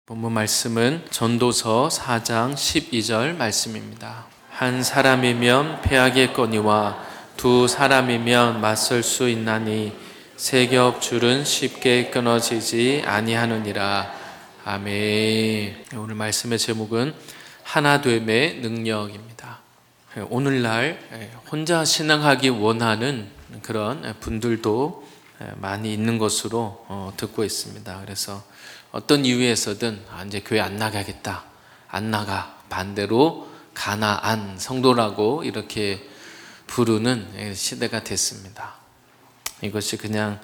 본문 말씀은 전도서 4장 12절 말씀입니다. 한 사람이면 패하겠거니와 두 사람이면 맞설 수 있나니 세 겹 줄은 쉽게 끊어지지 아니하느니라. 아멘. 오늘 말씀의 제목은 하나됨의 능력입니다. 오늘날 혼자 신앙하기 원하는 그런 분들도 많이 있는 것으로 듣고 있습니다. 그래서 어떤 이유에서든 이제 교회 안 나가겠다, 안 나가, 반대로 가나안 성도라고 이렇게 부르는 시대가 됐습니다. 이것이 그냥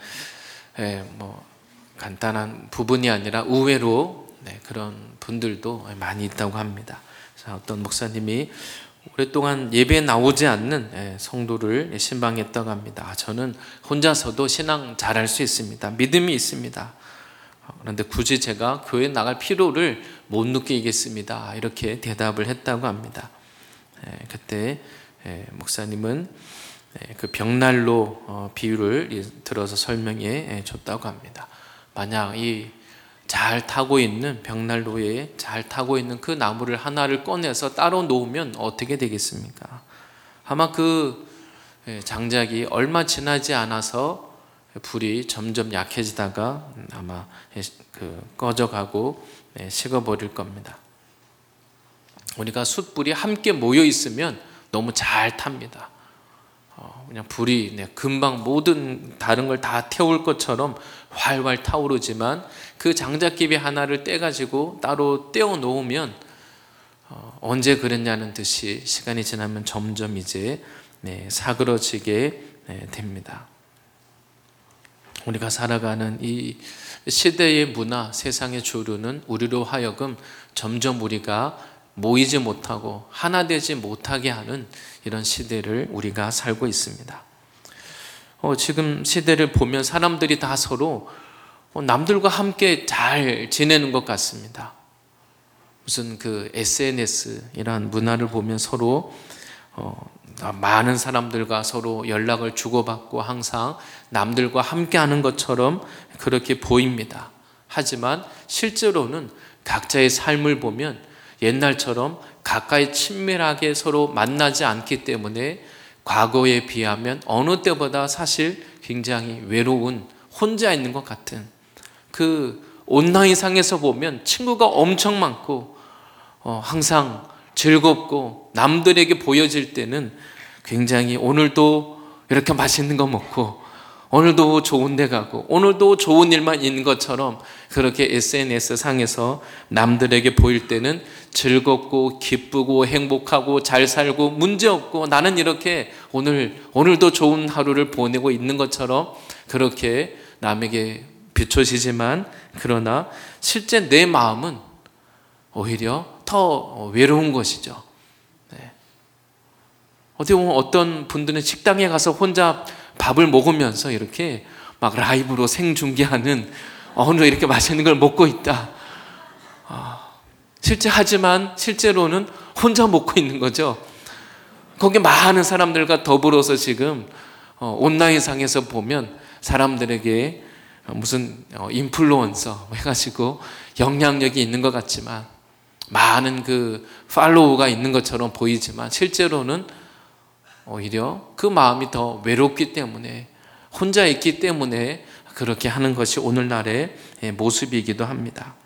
간단한 부분이 아니라 의외로 그런 분들도 많이 있다고 합니다. 어떤 목사님이 오랫동안 예배에 나오지 않는 성도를 신방했다고 합니다. 저는 혼자서도 신앙 잘할 수 있습니다. 믿음이 있습니다. 그런데 굳이 제가 교회에 나갈 필요를 못 느끼겠습니다. 이렇게 대답을 했다고 합니다. 그때 목사님은 그 벽난로 비유를 들어서 설명해 줬다고 합니다. 만약 이 잘 타고 있는 벽난로에 잘 타고 있는 그 나무를 하나를 꺼내서 따로 놓으면 어떻게 되겠습니까? 아마 그 장작이 얼마 지나지 않아서 불이 점점 약해지다가 아마 꺼져가고 식어버릴 겁니다. 우리가 숯불이 함께 모여 있으면 너무 잘 탑니다. 그냥 불이 금방 모든 다른 걸 다 태울 것처럼 활활 타오르지만 그 장작기비 하나를 떼가지고 따로 떼어 놓으면 언제 그랬냐는 듯이 시간이 지나면 점점 이제 사그러지게 됩니다. 우리가 살아가는 이 시대의 문화, 세상의 주류는 우리로 하여금 점점 우리가 모이지 못하고 하나 되지 못하게 하는 이런 시대를 우리가 살고 있습니다. 지금 시대를 보면 사람들이 다 서로 남들과 함께 잘 지내는 것 같습니다. 무슨 그 SNS 이런 문화를 보면 서로 많은 사람들과 서로 연락을 주고받고 항상 남들과 함께 하는 것처럼 그렇게 보입니다. 하지만 실제로는 각자의 삶을 보면 옛날처럼 가까이 친밀하게 서로 만나지 않기 때문에 과거에 비하면 어느 때보다 사실 굉장히 외로운, 혼자 있는 것 같은 그 온라인상에서 보면 친구가 엄청 많고 항상 즐겁고 남들에게 보여질 때는 굉장히 오늘도 이렇게 맛있는 거 먹고 오늘도 좋은 데 가고 오늘도 좋은 일만 있는 것처럼 그렇게 SNS 상에서 남들에게 보일 때는 즐겁고 기쁘고 행복하고 잘 살고 문제없고 나는 이렇게 오늘도 좋은 하루를 보내고 있는 것처럼 그렇게 남에게 비춰지지만 그러나 실제 내 마음은 오히려 더 외로운 것이죠. 어떻게 보면 어떤 분들은 식당에 가서 혼자 밥을 먹으면서 이렇게 막 라이브로 생중계하는 오늘 이렇게 맛있는 걸 먹고 있다. 하지만 실제로는 혼자 먹고 있는 거죠. 거기 많은 사람들과 더불어서 지금 온라인상에서 보면 사람들에게 무슨 인플루언서 해가지고 영향력이 있는 것 같지만 많은 그 팔로우가 있는 것처럼 보이지만 실제로는 오히려 그 마음이 더 외롭기 때문에 혼자 있기 때문에 그렇게 하는 것이 오늘날의 모습이기도 합니다.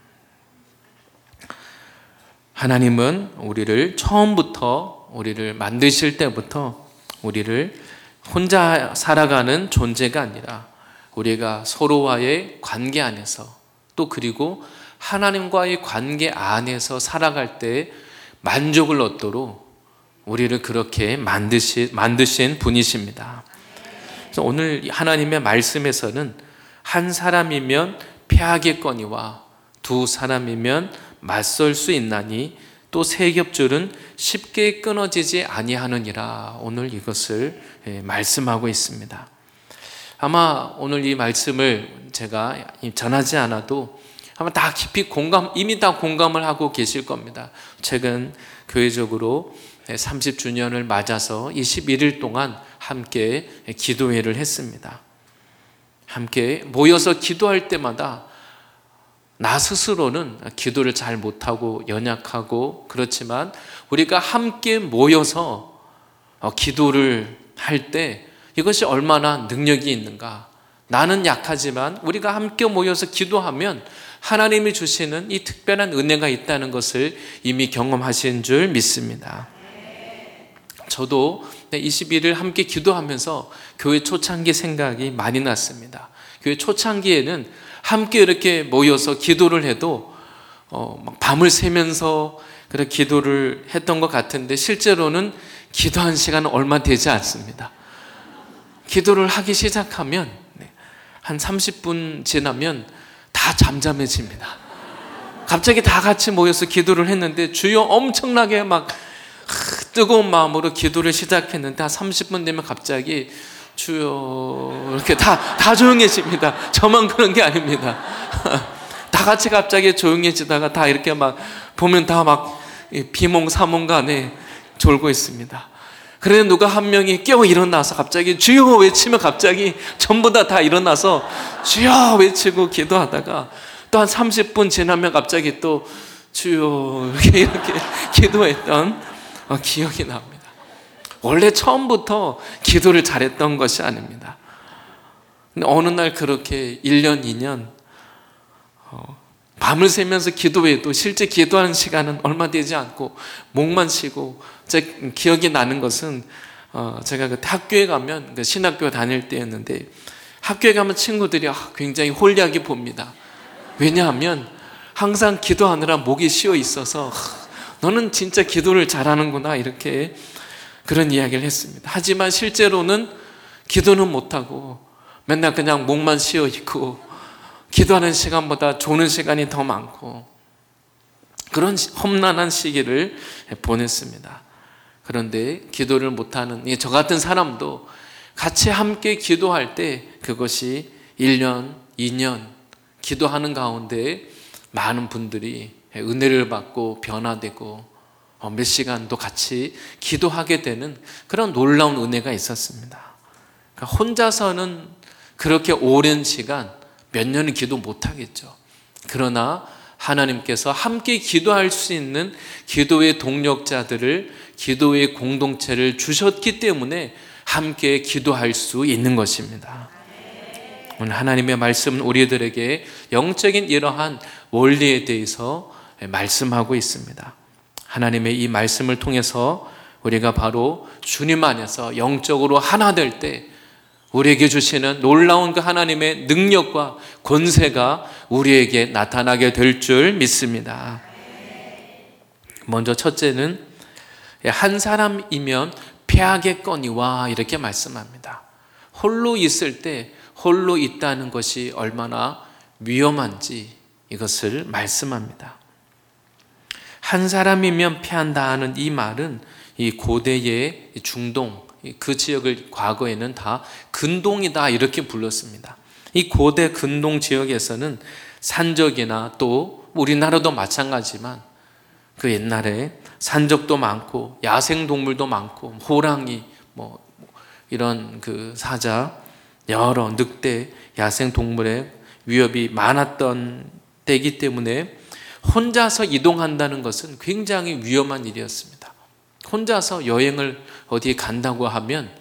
하나님은 우리를 처음부터 우리를 만드실 때부터 우리를 혼자 살아가는 존재가 아니라 우리가 서로와의 관계 안에서 또 그리고 하나님과의 관계 안에서 살아갈 때 만족을 얻도록 우리를 그렇게 만드신 분이십니다. 그래서 오늘 하나님의 말씀에서는 한 사람이면 패하겠거니와 두 사람이면 맞설 수 있나니 또 세 겹줄은 쉽게 끊어지지 아니하느니라. 오늘 이것을 말씀하고 있습니다. 아마 오늘 이 말씀을 제가 전하지 않아도 아마 다 깊이 이미 다 공감을 하고 계실 겁니다. 최근 교회적으로 30주년을 맞아서 21일 동안 함께 기도회를 했습니다. 함께 모여서 기도할 때마다 나 스스로는 기도를 잘 못하고 연약하고 그렇지만 우리가 함께 모여서 기도를 할 때 이것이 얼마나 능력이 있는가. 나는 약하지만 우리가 함께 모여서 기도하면 하나님이 주시는 이 특별한 은혜가 있다는 것을 이미 경험하신 줄 믿습니다. 저도 21일 함께 기도하면서 교회 초창기 생각이 많이 났습니다. 교회 초창기에는 함께 이렇게 모여서 기도를 해도 막 밤을 새면서 그렇게 기도를 했던 것 같은데 실제로는 기도한 시간은 얼마 되지 않습니다. 기도를 하기 시작하면 한 30분 지나면 다 잠잠해집니다. 갑자기 다 같이 모여서 기도를 했는데 주여 엄청나게 막 뜨거운 마음으로 기도를 시작했는데 한 30분 되면 갑자기 주여 이렇게 다 조용해집니다. 저만 그런 게 아닙니다. 다 같이 갑자기 조용해지다가 다 이렇게 막 보면 다 막 비몽사몽간에 졸고 있습니다. 그래서 누가 한 명이 깨어 일어나서 갑자기 주여 외치면 갑자기 전부 다 일어나서 주여 외치고 기도하다가 또 한 30분 지나면 갑자기 또 주여 이렇게 기도했던 기억이 납니다. 원래 처음부터 기도를 잘했던 것이 아닙니다. 근데 어느 날 그렇게 1년, 2년 밤을 새면서 기도해도 실제 기도하는 시간은 얼마 되지 않고 목만 쉬고 제 기억이 나는 것은 제가 그때 학교에 가면 신학교 다닐 때였는데 학교에 가면 친구들이 굉장히 홀리하게 봅니다. 왜냐하면 항상 기도하느라 목이 쉬어 있어서 너는 진짜 기도를 잘하는구나 이렇게 그런 이야기를 했습니다. 하지만 실제로는 기도는 못하고 맨날 그냥 목만 쉬어 있고 기도하는 시간보다 조는 시간이 더 많고 그런 험난한 시기를 보냈습니다. 그런데 기도를 못하는 저 같은 사람도 같이 함께 기도할 때 그것이 1년, 2년 기도하는 가운데 많은 분들이 은혜를 받고 변화되고 몇 시간도 같이 기도하게 되는 그런 놀라운 은혜가 있었습니다. 그러니까 혼자서는 그렇게 오랜 시간 몇 년은 기도 못하겠죠. 그러나 하나님께서 함께 기도할 수 있는 기도의 동력자들을, 기도의 공동체를 주셨기 때문에 함께 기도할 수 있는 것입니다. 오늘 하나님의 말씀은 우리들에게 영적인 이러한 원리에 대해서 말씀하고 있습니다. 하나님의 이 말씀을 통해서 우리가 바로 주님 안에서 영적으로 하나 될 때 우리에게 주시는 놀라운 그 하나님의 능력과 권세가 우리에게 나타나게 될 줄 믿습니다. 먼저 첫째는 한 사람이면 패하겠거니와 이렇게 말씀합니다. 홀로 있을 때 홀로 있다는 것이 얼마나 위험한지 이것을 말씀합니다. 한 사람이면 패한다 하는 이 말은 이 고대의 중동 그 지역을 과거에는 다 근동이다 이렇게 불렀습니다. 이 고대 근동 지역에서는 산적이나 또 우리나라도 마찬가지지만 그 옛날에 산적도 많고 야생동물도 많고 호랑이 이런 그 사자 여러 늑대 야생동물의 위협이 많았던 때이기 때문에 혼자서 이동한다는 것은 굉장히 위험한 일이었습니다. 혼자서 여행을 어디에 간다고 하면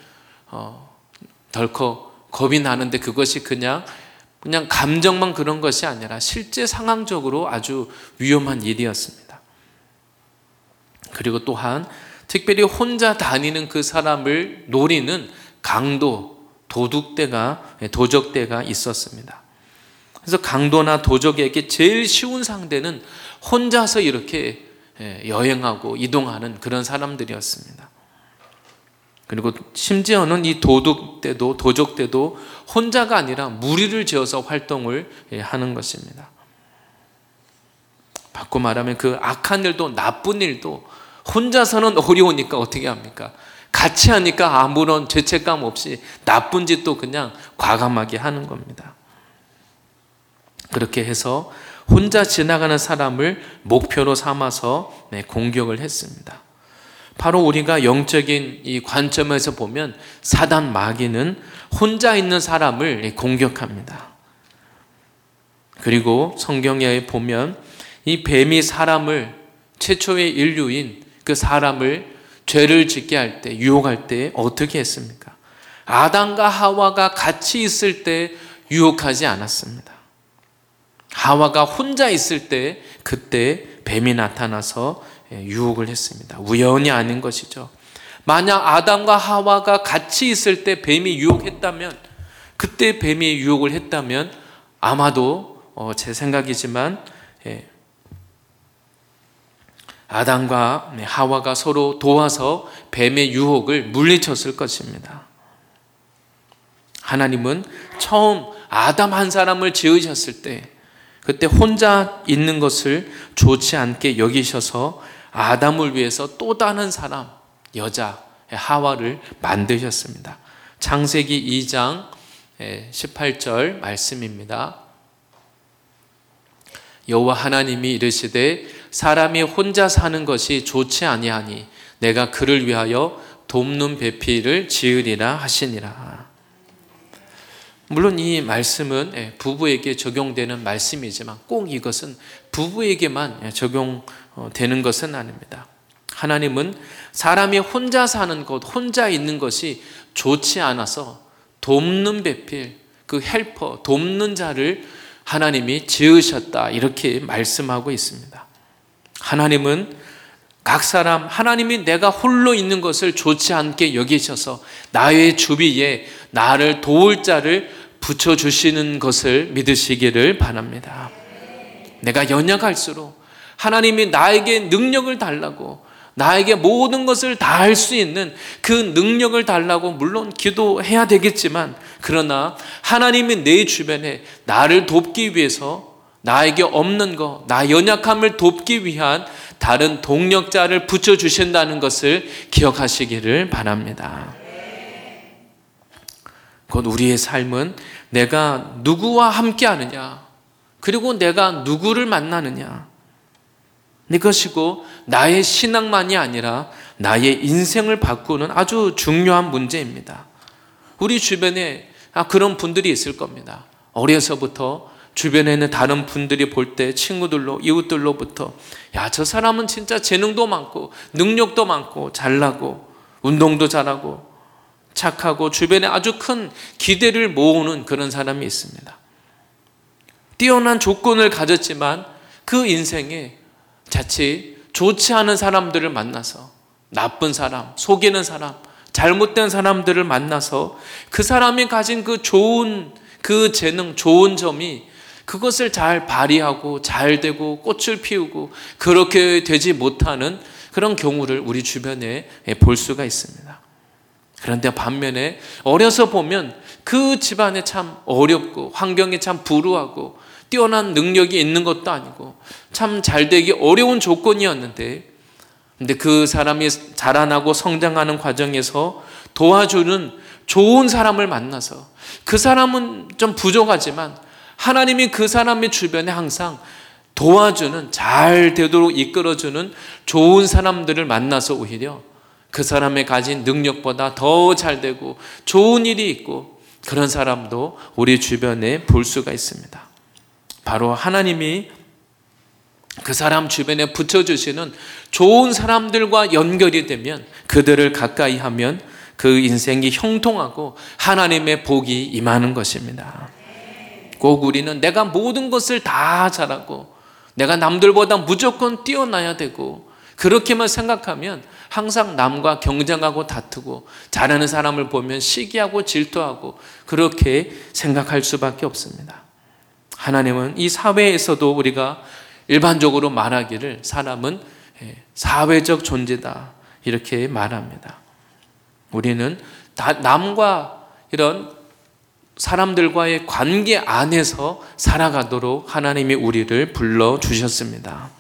덜컥 겁이 나는데 그것이 그냥 감정만 그런 것이 아니라 실제 상황적으로 아주 위험한 일이었습니다. 그리고 또한 특별히 혼자 다니는 그 사람을 노리는 강도, 도적대가 있었습니다. 그래서 강도나 도적에게 제일 쉬운 상대는 혼자서 이렇게 여행하고 이동하는 그런 사람들이었습니다. 그리고 심지어는 이 도적대도 혼자가 아니라 무리를 지어서 활동을 하는 것입니다. 바꿔 말하면 그 악한 일도 나쁜 일도 혼자서는 어려우니까 어떻게 합니까? 같이 하니까 아무런 죄책감 없이 나쁜 짓도 그냥 과감하게 하는 겁니다. 그렇게 해서 혼자 지나가는 사람을 목표로 삼아서 공격을 했습니다. 바로 우리가 영적인 이 관점에서 보면 사단 마귀는 혼자 있는 사람을 공격합니다. 그리고 성경에 보면 이 뱀이 사람을, 최초의 인류인 그 사람을 죄를 짓게 할 때, 유혹할 때 어떻게 했습니까? 아담과 하와가 같이 있을 때 유혹하지 않았습니다. 하와가 혼자 있을 때 그때 뱀이 나타나서 유혹을 했습니다. 우연이 아닌 것이죠. 만약 아담과 하와가 같이 있을 때 뱀이 유혹했다면, 그때 뱀이 유혹을 했다면 아마도 제 생각이지만 아담과 하와가 서로 도와서 뱀의 유혹을 물리쳤을 것입니다. 하나님은 처음 아담 한 사람을 지으셨을 때 그때 혼자 있는 것을 좋지 않게 여기셔서 아담을 위해서 또 다른 사람, 여자 하와를 만드셨습니다. 창세기 2장 18절 말씀입니다. 여호와 하나님이 이르시되 사람이 혼자 사는 것이 좋지 아니하니 내가 그를 위하여 돕는 배필을 지으리라 하시니라. 물론 이 말씀은 부부에게 적용되는 말씀이지만 꼭 이것은 부부에게만 적용되는 것은 아닙니다. 하나님은 사람이 혼자 사는 것, 혼자 있는 것이 좋지 않아서 돕는 배필, 그 헬퍼, 돕는 자를 하나님이 지으셨다, 이렇게 말씀하고 있습니다. 하나님은 각 사람, 하나님이 내가 홀로 있는 것을 좋지 않게 여기셔서 나의 주위에 나를 도울 자를 붙여주시는 것을 믿으시기를 바랍니다. 내가 연약할수록 하나님이 나에게 능력을 달라고, 나에게 모든 것을 다 할 수 있는 그 능력을 달라고 물론 기도해야 되겠지만, 그러나 하나님이 내 주변에 나를 돕기 위해서 나에게 없는 것, 나 연약함을 돕기 위한 다른 동력자를 붙여주신다는 것을 기억하시기를 바랍니다. 곧 우리의 삶은 내가 누구와 함께 하느냐, 그리고 내가 누구를 만나느냐, 이것이고 나의 신앙만이 아니라 나의 인생을 바꾸는 아주 중요한 문제입니다. 우리 주변에 그런 분들이 있을 겁니다. 어려서부터 주변에 있는 다른 분들이 볼 때 친구들로, 이웃들로부터 야, 저 사람은 진짜 재능도 많고 능력도 많고 잘나고 운동도 잘하고 착하고, 주변에 아주 큰 기대를 모으는 그런 사람이 있습니다. 뛰어난 조건을 가졌지만 그 인생에 자칫 좋지 않은 사람들을 만나서, 나쁜 사람, 속이는 사람, 잘못된 사람들을 만나서 그 사람이 가진 그 좋은 그 재능, 좋은 점이 그것을 잘 발휘하고 잘 되고 꽃을 피우고 그렇게 되지 못하는 그런 경우를 우리 주변에 볼 수가 있습니다. 그런데 반면에 어려서 보면 그 집안에 참 어렵고 환경이 참 불우하고 뛰어난 능력이 있는 것도 아니고 참 잘되기 어려운 조건이었는데, 근데 그 사람이 자라나고 성장하는 과정에서 도와주는 좋은 사람을 만나서, 그 사람은 좀 부족하지만 하나님이 그 사람의 주변에 항상 도와주는, 잘 되도록 이끌어주는 좋은 사람들을 만나서 오히려 그 사람의 가진 능력보다 더 잘 되고 좋은 일이 있고, 그런 사람도 우리 주변에 볼 수가 있습니다. 바로 하나님이 그 사람 주변에 붙여주시는 좋은 사람들과 연결이 되면, 그들을 가까이 하면 그 인생이 형통하고 하나님의 복이 임하는 것입니다. 꼭 우리는 내가 모든 것을 다 잘하고 내가 남들보다 무조건 뛰어나야 되고 그렇게만 생각하면 항상 남과 경쟁하고 다투고, 잘하는 사람을 보면 시기하고 질투하고 그렇게 생각할 수밖에 없습니다. 하나님은 이 사회에서도 우리가 일반적으로 말하기를 사람은 사회적 존재다, 이렇게 말합니다. 우리는 남과 이런 사람들과의 관계 안에서 살아가도록 하나님이 우리를 불러주셨습니다.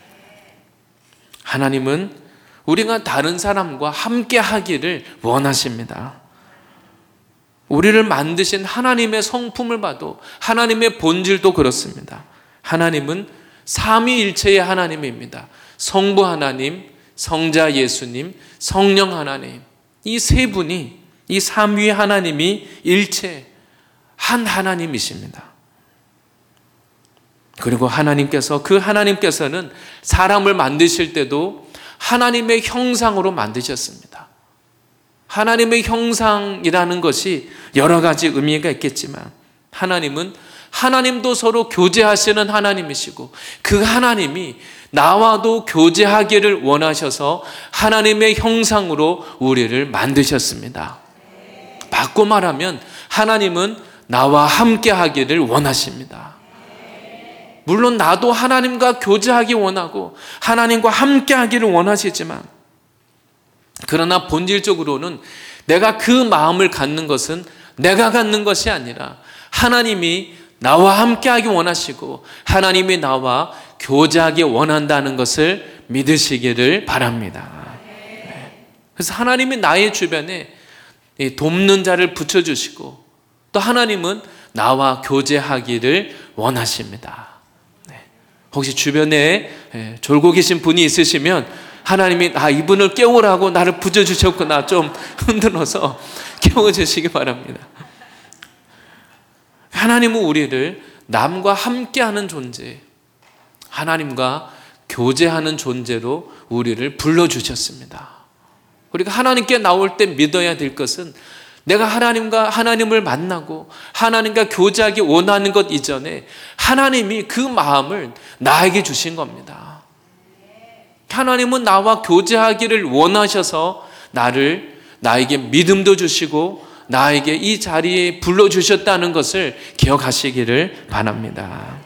하나님은 우리가 다른 사람과 함께 하기를 원하십니다. 우리를 만드신 하나님의 성품을 봐도 하나님의 본질도 그렇습니다. 하나님은 삼위일체의 하나님입니다. 성부 하나님, 성자 예수님, 성령 하나님, 이 세 분이, 이 삼위 하나님이 일체 한 하나님이십니다. 그리고 하나님께서는 사람을 만드실 때도 하나님의 형상으로 만드셨습니다. 하나님의 형상이라는 것이 여러 가지 의미가 있겠지만 하나님도 서로 교제하시는 하나님이시고 그 하나님이 나와도 교제하기를 원하셔서 하나님의 형상으로 우리를 만드셨습니다. 바꿔 말하면 하나님은 나와 함께 하기를 원하십니다. 물론 나도 하나님과 교제하기 원하고 하나님과 함께 하기를 원하시지만 그러나 본질적으로는 내가 그 마음을 갖는 것은 내가 갖는 것이 아니라 하나님이 나와 함께하기 원하시고 하나님이 나와 교제하기 원한다는 것을 믿으시기를 바랍니다. 그래서 하나님이 나의 주변에 돕는 자를 붙여주시고 또 하나님은 나와 교제하기를 원하십니다. 혹시 주변에 졸고 계신 분이 있으시면 하나님이 이분을 깨우라고 나를 붙여주셨구나 좀 흔들어서 깨워주시기 바랍니다. 하나님은 우리를 남과 함께하는 존재, 하나님과 교제하는 존재로 우리를 불러주셨습니다. 우리가 하나님께 나올 때 믿어야 될 것은 내가 하나님을 만나고 하나님과 교제하기 원하는 것 이전에 하나님이 그 마음을 나에게 주신 겁니다. 하나님은 나와 교제하기를 원하셔서 나에게 믿음도 주시고 나에게 이 자리에 불러주셨다는 것을 기억하시기를 바랍니다.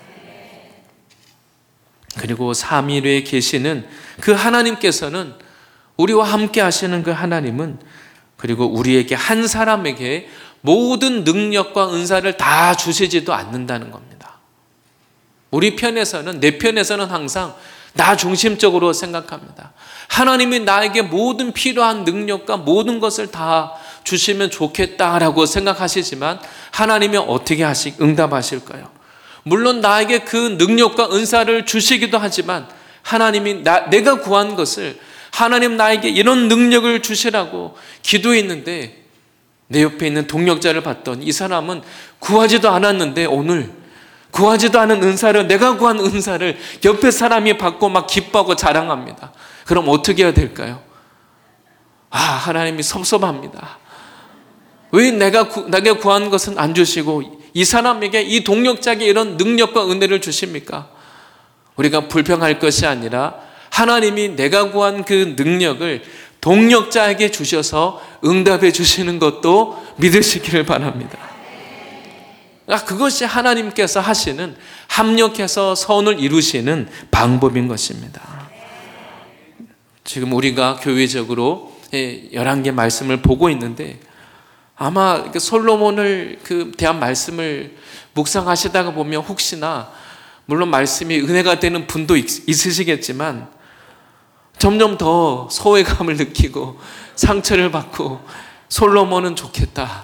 그리고 삼위일체에 계시는 그 하나님께서는 우리와 함께 하시는 그 하나님은 그리고 우리에게 한 사람에게 모든 능력과 은사를 다 주시지도 않는다는 겁니다. 내 편에서는 항상 나 중심적으로 생각합니다. 하나님이 나에게 모든 필요한 능력과 모든 것을 다 주시면 좋겠다라고 생각하시지만 하나님이 어떻게 응답하실까요? 물론 나에게 그 능력과 은사를 주시기도 하지만 하나님이 내가 구한 것을 하나님 나에게 이런 능력을 주시라고 기도했는데 내 옆에 있는 동역자를 봤더니 이 사람은 구하지도 않았는데 오늘 구하지도 않은 은사를 내가 구한 은사를 옆에 사람이 받고 막 기뻐하고 자랑합니다. 그럼 어떻게 해야 될까요? 하나님이 섭섭합니다. 왜 내가 구한 것은 안 주시고 이 사람에게 이 동역자에게 이런 능력과 은혜를 주십니까? 우리가 불평할 것이 아니라 하나님이 내가 구한 그 능력을 동역자에게 주셔서 응답해 주시는 것도 믿으시기를 바랍니다. 그것이 하나님께서 하시는 합력해서 선을 이루시는 방법인 것입니다. 지금 우리가 교회적으로 11개 말씀을 보고 있는데 아마 솔로몬을 대한 말씀을 묵상하시다가 보면 혹시나 물론 말씀이 은혜가 되는 분도 있으시겠지만 점점 더 소외감을 느끼고 상처를 받고 솔로몬은 좋겠다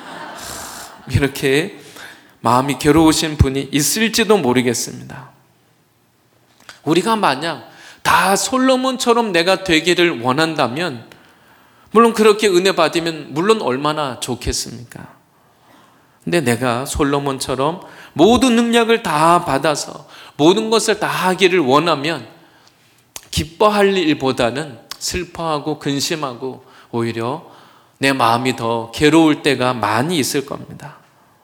이렇게 마음이 괴로우신 분이 있을지도 모르겠습니다. 우리가 만약 다 솔로몬처럼 내가 되기를 원한다면 물론 그렇게 은혜 받으면 물론 얼마나 좋겠습니까? 근데 내가 솔로몬처럼 모든 능력을 다 받아서 모든 것을 다 하기를 원하면 기뻐할 일보다는 슬퍼하고 근심하고 오히려 내 마음이 더 괴로울 때가 많이 있을 겁니다.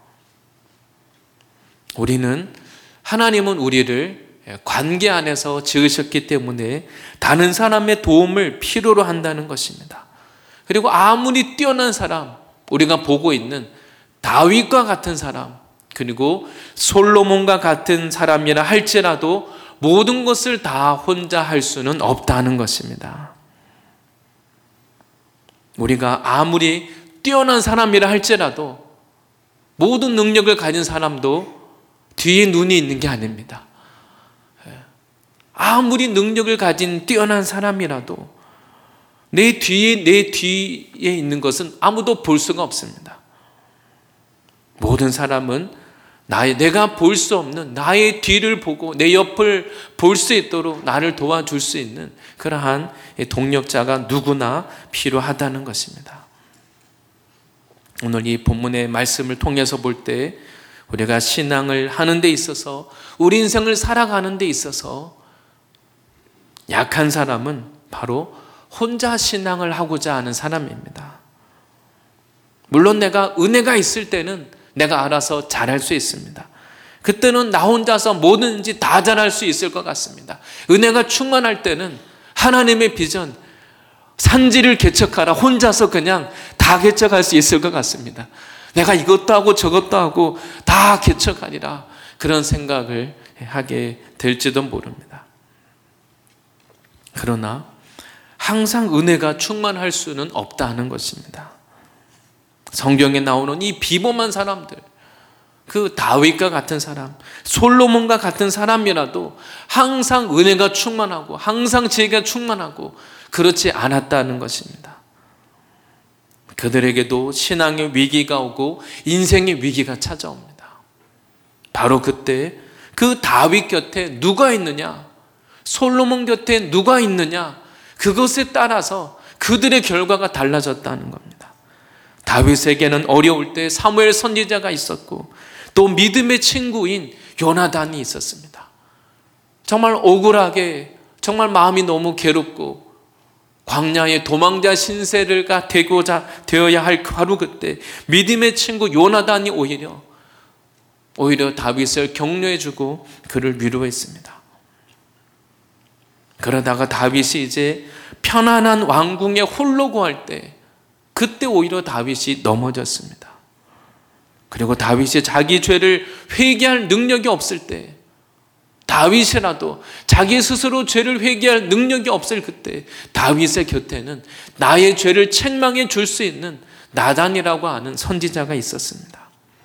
하나님은 우리를 관계 안에서 지으셨기 때문에 다른 사람의 도움을 필요로 한다는 것입니다. 그리고 아무리 뛰어난 사람, 우리가 보고 있는 다윗과 같은 사람, 그리고 솔로몬과 같은 사람이라 할지라도 모든 것을 다 혼자 할 수는 없다는 것입니다. 우리가 아무리 뛰어난 사람이라 할지라도 모든 능력을 가진 사람도 뒤에 눈이 있는 게 아닙니다. 아무리 능력을 가진 뛰어난 사람이라도 내 뒤에 있는 것은 아무도 볼 수가 없습니다. 모든 사람은 내가 볼 수 없는 나의 뒤를 보고 내 옆을 볼 수 있도록 나를 도와줄 수 있는 그러한 동력자가 누구나 필요하다는 것입니다. 오늘 이 본문의 말씀을 통해서 볼 때 우리가 신앙을 하는 데 있어서, 우리 인생을 살아가는 데 있어서 약한 사람은 바로 혼자 신앙을 하고자 하는 사람입니다. 물론 내가 은혜가 있을 때는 내가 알아서 잘할 수 있습니다. 그때는 나 혼자서 뭐든지 다 잘할 수 있을 것 같습니다. 은혜가 충만할 때는 하나님의 비전, 산지를 개척하라, 혼자서 그냥 다 개척할 수 있을 것 같습니다. 내가 이것도 하고 저것도 하고 다 개척하리라, 그런 생각을 하게 될지도 모릅니다. 그러나 항상 은혜가 충만할 수는 없다는 것입니다. 성경에 나오는 이 비범한 사람들, 그 다윗과 같은 사람, 솔로몬과 같은 사람이라도 항상 은혜가 충만하고 항상 지혜가 충만하고 그렇지 않았다는 것입니다. 그들에게도 신앙의 위기가 오고 인생의 위기가 찾아옵니다. 바로 그때 그 다윗 곁에 누가 있느냐, 솔로몬 곁에 누가 있느냐, 그것에 따라서 그들의 결과가 달라졌다는 겁니다. 다윗에게는 어려울 때 사무엘 선지자가 있었고 또 믿음의 친구인 요나단이 있었습니다. 정말 억울하게, 정말 마음이 너무 괴롭고 광야의 도망자 신세가 되어야 할 바로 그때 믿음의 친구 요나단이 오히려 다윗을 격려해주고 그를 위로했습니다. 그러다가 다윗이 이제 편안한 왕궁에 홀로 거할 때, 그때 오히려 다윗이 넘어졌습니다. 그리고 다윗이 자기 죄를 회개할 능력이 없을 때, 다윗이라도 자기 스스로 죄를 회개할 능력이 없을 그때 다윗의 곁에는 나의 죄를 책망해 줄 수 있는 나단이라고 하는 선지자가 있었습니다.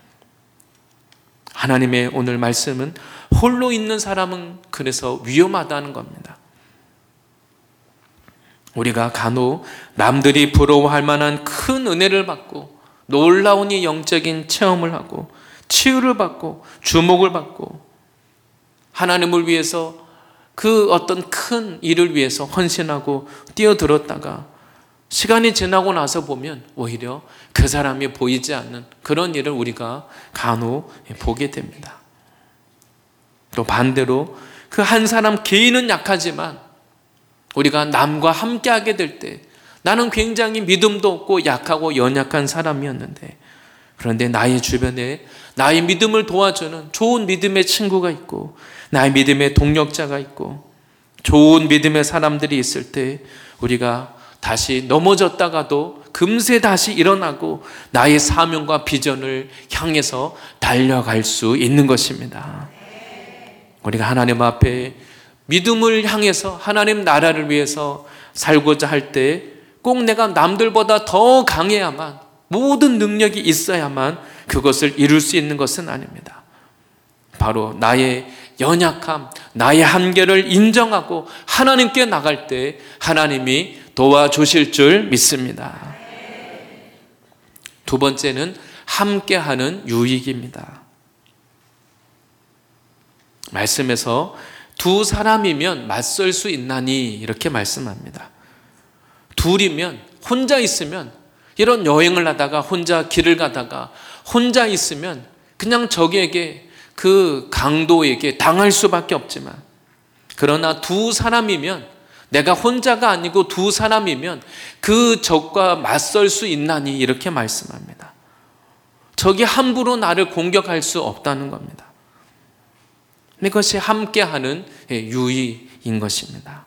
하나님의 오늘 말씀은 홀로 있는 사람은 그래서 위험하다는 겁니다. 우리가 간혹 남들이 부러워할 만한 큰 은혜를 받고 놀라운 이 영적인 체험을 하고 치유를 받고 주목을 받고 하나님을 위해서 그 어떤 큰 일을 위해서 헌신하고 뛰어들었다가 시간이 지나고 나서 보면 오히려 그 사람이 보이지 않는 그런 일을 우리가 간혹 보게 됩니다. 또 반대로 그 한 사람 개인은 약하지만 우리가 남과 함께하게 될 때 나는 굉장히 믿음도 없고 약하고 연약한 사람이었는데, 그런데 나의 주변에 나의 믿음을 도와주는 좋은 믿음의 친구가 있고 나의 믿음의 동력자가 있고 좋은 믿음의 사람들이 있을 때 우리가 다시 넘어졌다가도 금세 다시 일어나고 나의 사명과 비전을 향해서 달려갈 수 있는 것입니다. 우리가 하나님 앞에 믿음을 향해서 하나님 나라를 위해서 살고자 할 때 꼭 내가 남들보다 더 강해야만, 모든 능력이 있어야만 그것을 이룰 수 있는 것은 아닙니다. 바로 나의 연약함, 나의 한계를 인정하고 하나님께 나갈 때 하나님이 도와주실 줄 믿습니다. 두 번째는 함께하는 유익입니다. 말씀에서 두 사람이면 맞설 수 있나니 이렇게 말씀합니다. 둘이면, 혼자 있으면, 이런 여행을 하다가 혼자 길을 가다가 혼자 있으면 그냥 적에게, 그 강도에게 당할 수밖에 없지만, 그러나 두 사람이면, 내가 혼자가 아니고 두 사람이면 그 적과 맞설 수 있나니 이렇게 말씀합니다. 적이 함부로 나를 공격할 수 없다는 겁니다. 이것이 함께하는 유의인 것입니다.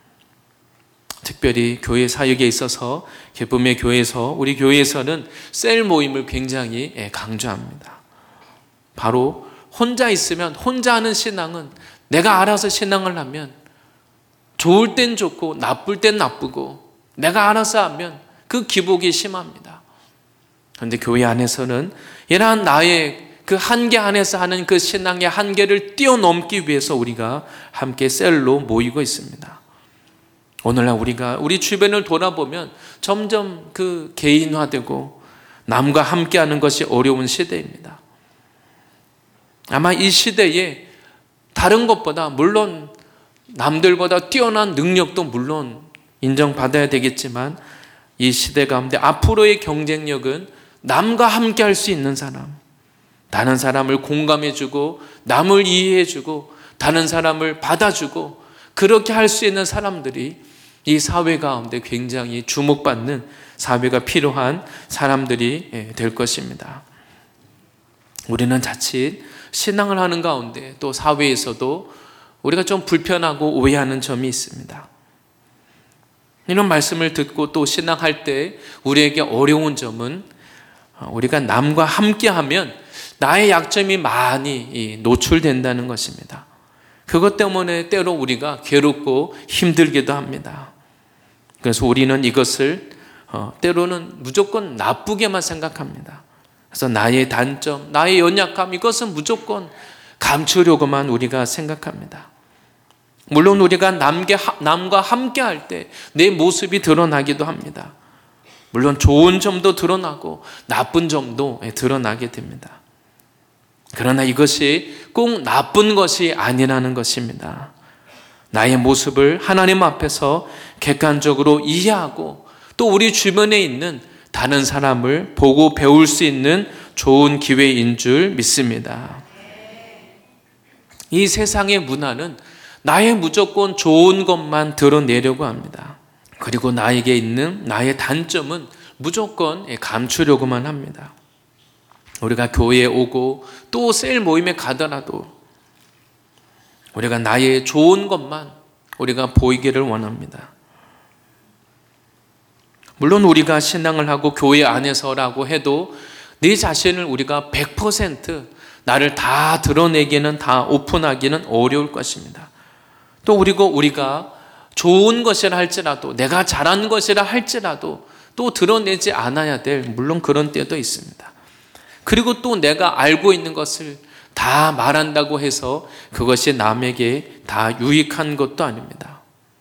특별히 교회 사역에 있어서 기쁨의 교회에서, 우리 교회에서는 셀 모임을 굉장히 강조합니다. 바로 혼자 있으면, 혼자 하는 신앙은 내가 알아서 신앙을 하면 좋을 땐 좋고 나쁠 땐 나쁘고 내가 알아서 하면 그 기복이 심합니다. 그런데 교회 안에서는 이러한 나의 그 한계 안에서 하는 그 신앙의 한계를 뛰어넘기 위해서 우리가 함께 셀로 모이고 있습니다. 오늘날 우리가 우리 주변을 돌아보면 점점 그 개인화되고 남과 함께하는 것이 어려운 시대입니다. 아마 이 시대에 다른 것보다, 물론 남들보다 뛰어난 능력도 물론 인정받아야 되겠지만, 이 시대 가운데 앞으로의 경쟁력은 남과 함께할 수 있는 사람, 다른 사람을 공감해주고 남을 이해해주고 다른 사람을 받아주고 그렇게 할 수 있는 사람들이 이 사회 가운데 굉장히 주목받는 사회가 필요한 사람들이 될 것입니다. 우리는 자칫 신앙을 하는 가운데 또 사회에서도 우리가 좀 불편하고 오해하는 점이 있습니다. 이런 말씀을 듣고 또 신앙할 때 우리에게 어려운 점은 우리가 남과 함께하면 나의 약점이 많이 노출된다는 것입니다. 그것 때문에 때로 우리가 괴롭고 힘들기도 합니다. 그래서 우리는 이것을 때로는 무조건 나쁘게만 생각합니다. 그래서 나의 단점, 나의 연약함 이것은 무조건 감추려고만 우리가 생각합니다. 물론 우리가 남과 함께 할 때 내 모습이 드러나기도 합니다. 물론 좋은 점도 드러나고 나쁜 점도 드러나게 됩니다. 그러나 이것이 꼭 나쁜 것이 아니라는 것입니다. 나의 모습을 하나님 앞에서 객관적으로 이해하고 또 우리 주변에 있는 다른 사람을 보고 배울 수 있는 좋은 기회인 줄 믿습니다. 이 세상의 문화는 나의 무조건 좋은 것만 드러내려고 합니다. 그리고 나에게 있는 나의 단점은 무조건 감추려고만 합니다. 우리가 교회에 오고 또 셀 모임에 가더라도 우리가 나의 좋은 것만 우리가 보이기를 원합니다. 물론 우리가 신앙을 하고 교회 안에서라고 해도 내 자신을 우리가 100% 나를 다 드러내기는 다 오픈하기는 어려울 것입니다. 또 그리고 우리가 좋은 것이라 할지라도 내가 잘한 것이라 할지라도 또 드러내지 않아야 될 물론 그런 때도 있습니다. 그리고 또 내가 알고 있는 것을 다 말한다고 해서 그것이 남에게 다 유익한 것도 아닙니다.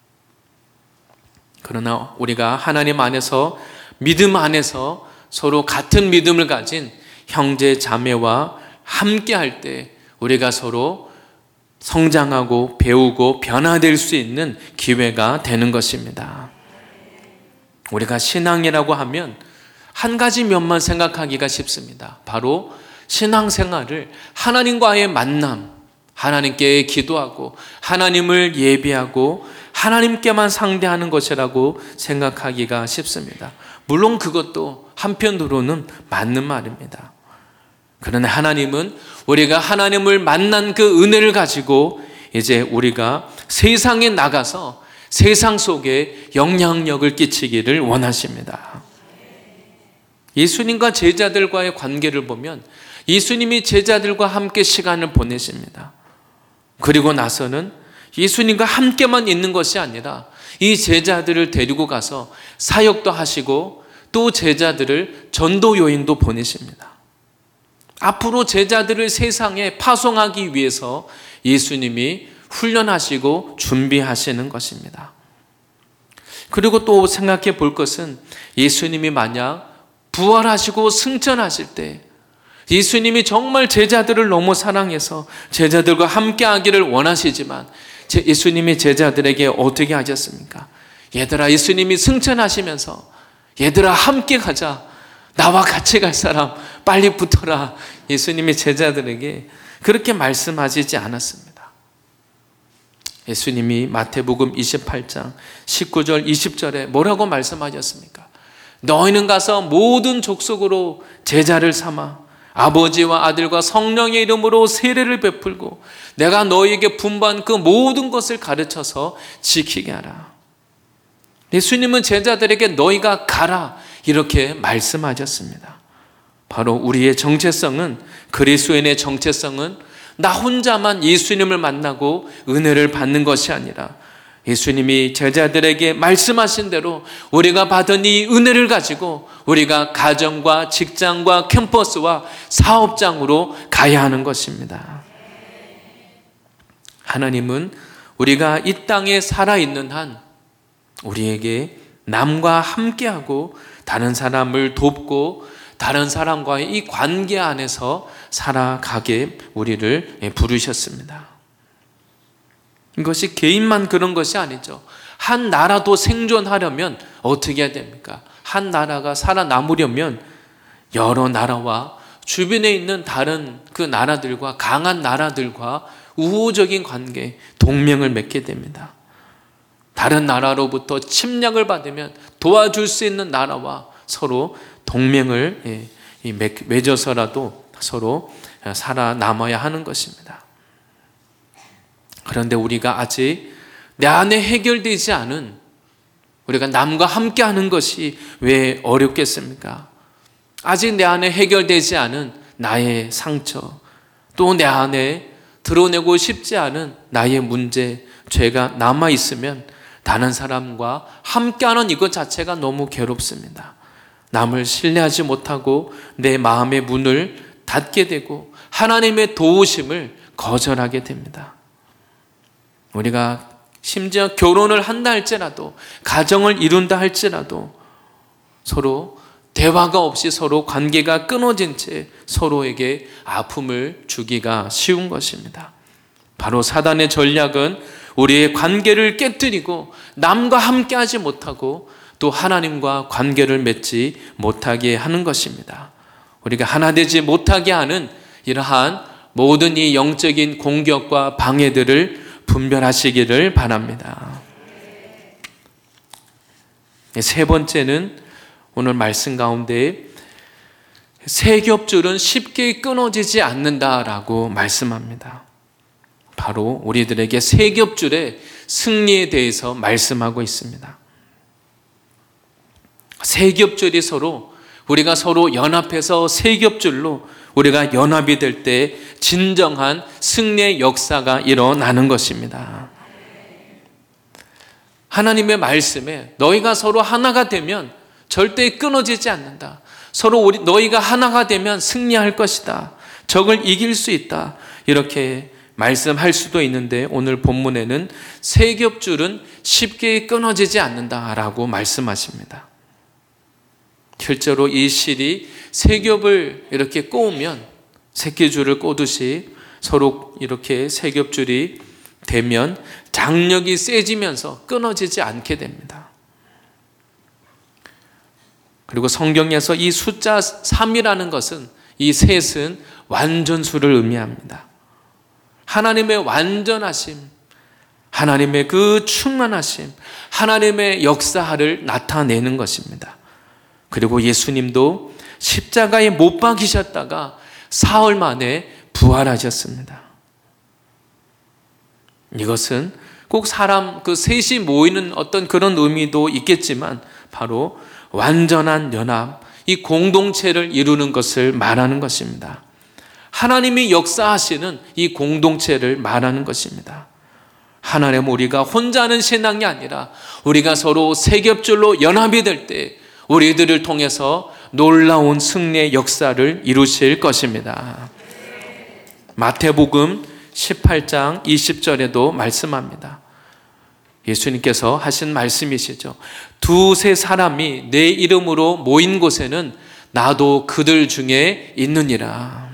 그러나 우리가 하나님 안에서 믿음 안에서 서로 같은 믿음을 가진 형제 자매와 함께 할 때 우리가 서로 성장하고 배우고 변화될 수 있는 기회가 되는 것입니다. 우리가 신앙이라고 하면 한 가지 면만 생각하기가 쉽습니다. 바로 신앙생활을 하나님과의 만남, 하나님께 기도하고 하나님을 예배하고 하나님께만 상대하는 것이라고 생각하기가 쉽습니다. 물론 그것도 한편으로는 맞는 말입니다. 그러나 하나님은 우리가 하나님을 만난 그 은혜를 가지고 이제 우리가 세상에 나가서 세상 속에 영향력을 끼치기를 원하십니다. 예수님과 제자들과의 관계를 보면 예수님이 제자들과 함께 시간을 보내십니다. 그리고 나서는 예수님과 함께만 있는 것이 아니라 이 제자들을 데리고 가서 사역도 하시고 또 제자들을 전도 여행도 보내십니다. 앞으로 제자들을 세상에 파송하기 위해서 예수님이 훈련하시고 준비하시는 것입니다. 그리고 또 생각해 볼 것은 예수님이 만약 부활하시고 승천하실 때 예수님이 정말 제자들을 너무 사랑해서 제자들과 함께 하기를 원하시지만 예수님이 제자들에게 어떻게 하셨습니까? 얘들아, 예수님이 승천하시면서 얘들아 함께 가자, 나와 같이 갈 사람 빨리 붙어라. 예수님이 제자들에게 그렇게 말씀하시지 않았습니다. 예수님이 마태복음 28장 19절 20절에 뭐라고 말씀하셨습니까? 너희는 가서 모든 족속으로 제자를 삼아 아버지와 아들과 성령의 이름으로 세례를 베풀고 내가 너희에게 분부한 그 모든 것을 가르쳐서 지키게 하라. 예수님은 제자들에게 너희가 가라 이렇게 말씀하셨습니다. 바로 우리의 정체성은, 그리스도인의 정체성은 나 혼자만 예수님을 만나고 은혜를 받는 것이 아니라 예수님이 제자들에게 말씀하신 대로 우리가 받은 이 은혜를 가지고 우리가 가정과 직장과 캠퍼스와 사업장으로 가야 하는 것입니다. 하나님은 우리가 이 땅에 살아있는 한 우리에게 남과 함께하고 다른 사람을 돕고 다른 사람과의 이 관계 안에서 살아가게 우리를 부르셨습니다. 이것이 개인만 그런 것이 아니죠. 한 나라도 생존하려면 어떻게 해야 됩니까? 한 나라가 살아남으려면 여러 나라와 주변에 있는 다른 그 나라들과 강한 나라들과 우호적인 관계, 동맹을 맺게 됩니다. 다른 나라로부터 침략을 받으면 도와줄 수 있는 나라와 서로 동맹을 맺어서라도 서로 살아남아야 하는 것입니다. 그런데 우리가 아직 내 안에 해결되지 않은, 우리가 남과 함께 하는 것이 왜 어렵겠습니까? 아직 내 안에 해결되지 않은 나의 상처, 또 내 안에 드러내고 싶지 않은 나의 문제, 죄가 남아있으면 다른 사람과 함께하는 이것 자체가 너무 괴롭습니다. 남을 신뢰하지 못하고 내 마음의 문을 닫게 되고 하나님의 도우심을 거절하게 됩니다. 우리가 심지어 결혼을 한다 할지라도, 가정을 이룬다 할지라도 서로 대화가 없이 서로 관계가 끊어진 채 서로에게 아픔을 주기가 쉬운 것입니다. 바로 사단의 전략은 우리의 관계를 깨뜨리고 남과 함께하지 못하고 또 하나님과 관계를 맺지 못하게 하는 것입니다. 우리가 하나 되지 못하게 하는 이러한 모든 이 영적인 공격과 방해들을 분별하시기를 바랍니다. 세 번째는 오늘 말씀 가운데 세 겹줄은 쉽게 끊어지지 않는다라고 말씀합니다. 바로 우리들에게 세 겹줄의 승리에 대해서 말씀하고 있습니다. 세 겹줄이 우리가 서로 연합해서 세 겹줄로 우리가 연합이 될 때 진정한 승리의 역사가 일어나는 것입니다. 하나님의 말씀에 너희가 서로 하나가 되면 절대 끊어지지 않는다. 너희가 하나가 되면 승리할 것이다. 적을 이길 수 있다. 이렇게 말씀할 수도 있는데 오늘 본문에는 세 겹줄은 쉽게 끊어지지 않는다라고 말씀하십니다. 실제로 이 실이 세 겹을 이렇게 꼬우면 새끼줄을 꼬듯이 서로 이렇게 세 겹줄이 되면 장력이 세지면서 끊어지지 않게 됩니다. 그리고 성경에서 이 숫자 3이라는 것은, 이 셋은 완전수를 의미합니다. 하나님의 완전하심, 하나님의 그 충만하심, 하나님의 역사를 나타내는 것입니다. 그리고 예수님도 십자가에 못 박히셨다가 사흘 만에 부활하셨습니다. 이것은 꼭 사람 셋이 모이는 어떤 그런 의미도 있겠지만 바로 완전한 연합, 이 공동체를 이루는 것을 말하는 것입니다. 하나님이 역사하시는 이 공동체를 말하는 것입니다. 하나님, 우리가 혼자 하는 신앙이 아니라 우리가 서로 세 겹줄로 연합이 될 때 우리들을 통해서 놀라운 승리의 역사를 이루실 것입니다. 마태복음 18장 20절에도 말씀합니다. 예수님께서 하신 말씀이시죠. 두세 사람이 내 이름으로 모인 곳에는 나도 그들 중에 있느니라.